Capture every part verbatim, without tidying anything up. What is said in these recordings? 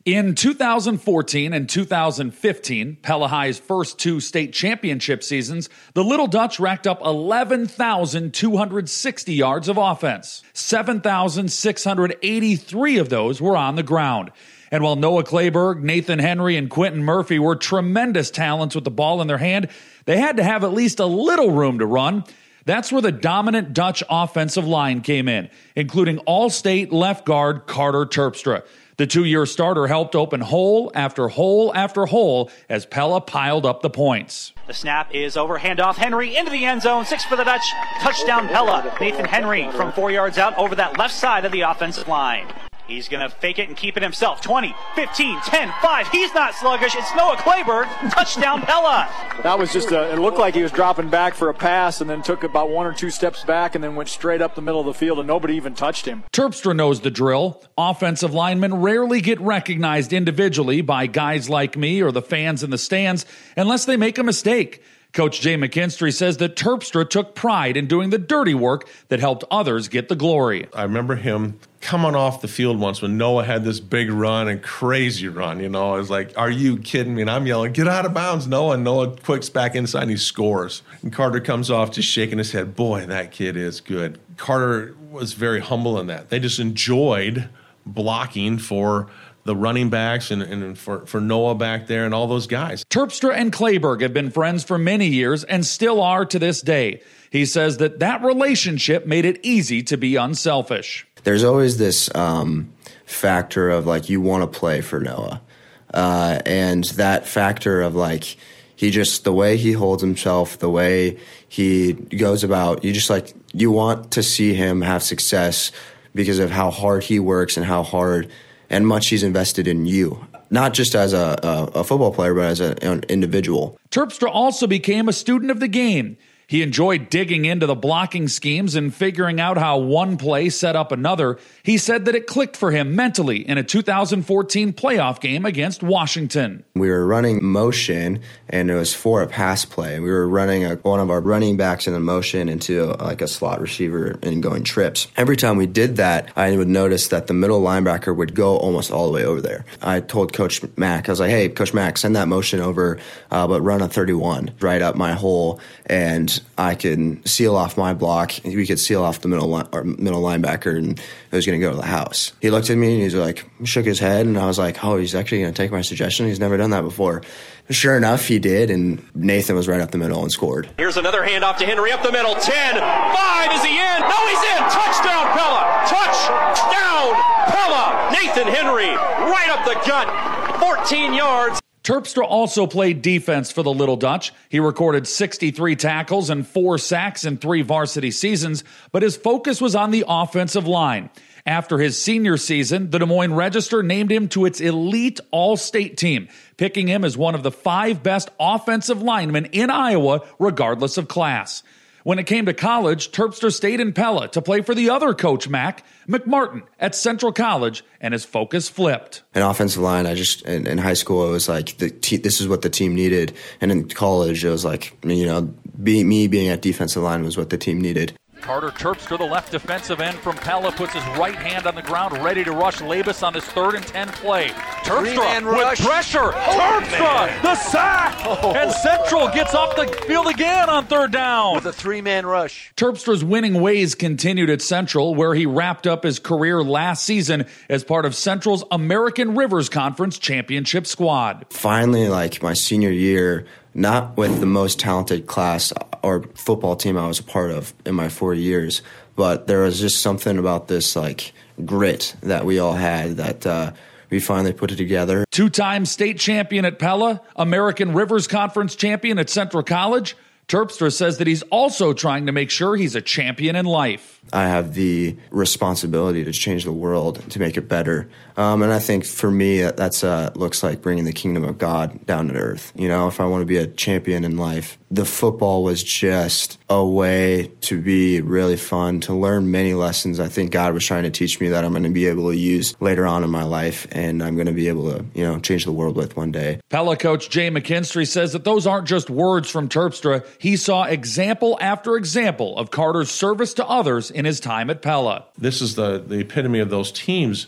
In two thousand fourteen and two thousand fifteen, Pella High's first two state championship seasons, the Little Dutch racked up eleven thousand two hundred sixty yards of offense. seven thousand six hundred eighty-three of those were on the ground. And while Noah Clayberg, Nathan Henry, and Quentin Murphy were tremendous talents with the ball in their hand, they had to have at least a little room to run. That's where the dominant Dutch offensive line came in, including all-state left guard Carter Terpstra. The two-year starter helped open hole after hole after hole as Pella piled up the points. The snap is over, handoff, Henry into the end zone, six for the Dutch, touchdown Pella. Nathan Henry from four yards out over that left side of the offensive line. He's going to fake it and keep it himself. twenty, fifteen, ten, five. He's not sluggish. It's Noah Clayberg. Touchdown, Pella. That was just a, it looked like he was dropping back for a pass and then took about one or two steps back and then went straight up the middle of the field and nobody even touched him. Terpstra knows the drill. Offensive linemen rarely get recognized individually by guys like me or the fans in the stands unless they make a mistake. Coach Jay McKinstry says that Terpstra took pride in doing the dirty work that helped others get the glory. I remember him coming off the field once when Noah had this big run and crazy run, you know. I was like, are you kidding me? And I'm yelling, get out of bounds, Noah. And Noah quicks back inside and he scores. And Carter comes off just shaking his head. Boy, that kid is good. Carter was very humble in that. They just enjoyed blocking for the running backs and, and for, for Noah back there and all those guys. Terpstra and Clayberg have been friends for many years and still are to this day. He says that that relationship made it easy to be unselfish. There's always this um, factor of, like, you want to play for Noah. Uh, and that factor of, like, he just, the way he holds himself, the way he goes about, you just, like, you want to see him have success because of how hard he works and how hard and much he's invested in you, not just as a, a, a football player, but as a, an individual. Terpstra also became a student of the game. He enjoyed digging into the blocking schemes and figuring out how one play set up another. He said that it clicked for him mentally in a two thousand fourteen playoff game against Washington. We were running motion, and it was for a pass play. We were running a, one of our running backs in the motion into a, like a slot receiver and going trips. Every time we did that, I would notice that the middle linebacker would go almost all the way over there. I told Coach Mack, I was like, hey, Coach Mack, send that motion over, uh, but run a thirty-one right up my hole, and I could seal off my block. We could seal off the middle li- or middle linebacker, and it was going to go to the house. He looked at me and he's like, shook his head, and I was like, oh, he's actually going to take my suggestion. He's never done that before. Sure enough, he did, and Nathan was right up the middle and scored. Here's another handoff to Henry up the middle. ten, five, is he in? No, he's in. Touchdown, Pella. Touchdown, Pella. Nathan Henry right up the gut. fourteen yards. Terpstra also played defense for the Little Dutch. He recorded sixty-three tackles and four sacks in three varsity seasons, but his focus was on the offensive line. After his senior season, the Des Moines Register named him to its elite all-state team, picking him as one of the five best offensive linemen in Iowa, regardless of class. When it came to college, Terpstra stayed in Pella to play for the other Coach Mack, McMartin, at Central College, and his focus flipped. In offensive line, I just in, in high school, it was like the te- this is what the team needed, and in college, it was like, you know, be, me being at defensive line was what the team needed. Carter Terpstra, the left defensive end from Pella, puts his right hand on the ground, ready to rush Labus on his third and ten play. Terpstra with pressure. Oh, Terpstra, man. The sack! Oh. And Central gets off the field again on third down. With a three-man rush. Terpstra's winning ways continued at Central, where he wrapped up his career last season as part of Central's American Rivers Conference championship squad. Finally, like my senior year, not with the most talented class or football team I was a part of in my four years, but there was just something about this like grit that we all had that uh, we finally put it together. Two-time state champion at Pella, American Rivers Conference champion at Central College, Terpstra says that he's also trying to make sure he's a champion in life. I have the responsibility to change the world, to make it better. Um, and I think for me, that that's, uh, looks like bringing the kingdom of God down to earth. You know, if I want to be a champion in life, the football was just a way to be really fun, to learn many lessons I think God was trying to teach me that I'm going to be able to use later on in my life, and I'm going to be able to, you know, change the world with one day. Pella coach Jay McKinstry says that those aren't just words from Terpstra. He saw example after example of Carter's service to others in his time at Pella. This is the, the epitome of those teams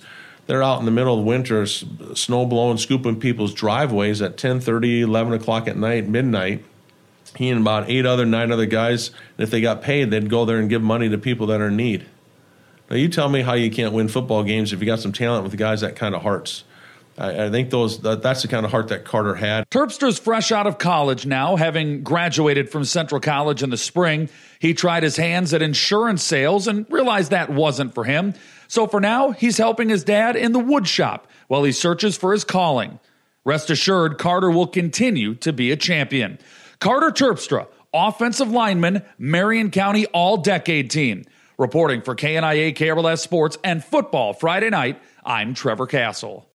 they're out in the middle of winter, s- snow blowing, scooping people's driveways at ten thirty, eleven o'clock at night, midnight. He and about eight other, nine other guys, and if they got paid, they'd go there and give money to people that are in need. Now, you tell me how you can't win football games if you got some talent with guys that kind of hearts. I, I think those that, that's the kind of heart that Carter had. Terpstra's fresh out of college now, having graduated from Central College in the spring. He tried his hands at insurance sales and realized that wasn't for him. So for now, he's helping his dad in the wood shop while he searches for his calling. Rest assured, Carter will continue to be a champion. Carter Terpstra, offensive lineman, Marion County All-Decade Team. Reporting for K N I A K R L S Sports and Football Friday Night, I'm Trevor Castle.